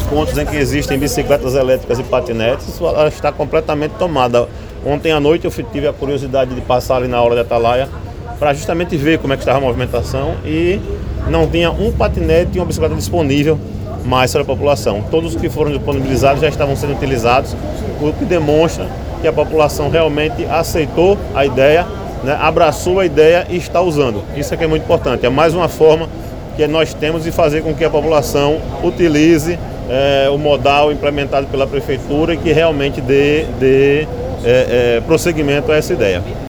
pontos em que existem bicicletas elétricas e patinetes, ela está completamente tomada. Ontem à noite eu tive a curiosidade de passar ali na hora de Atalaia para justamente ver como é que estava a movimentação e não tinha um patinete e uma bicicleta disponível mais para a população. Todos os que foram disponibilizados já estavam sendo utilizados, o que demonstra que a população realmente aceitou a ideia, né, abraçou a ideia e está usando. Isso é que é muito importante. É mais uma forma que nós temos de fazer com que a população utilize o modal implementado pela prefeitura e que realmente dê prosseguimento a essa ideia.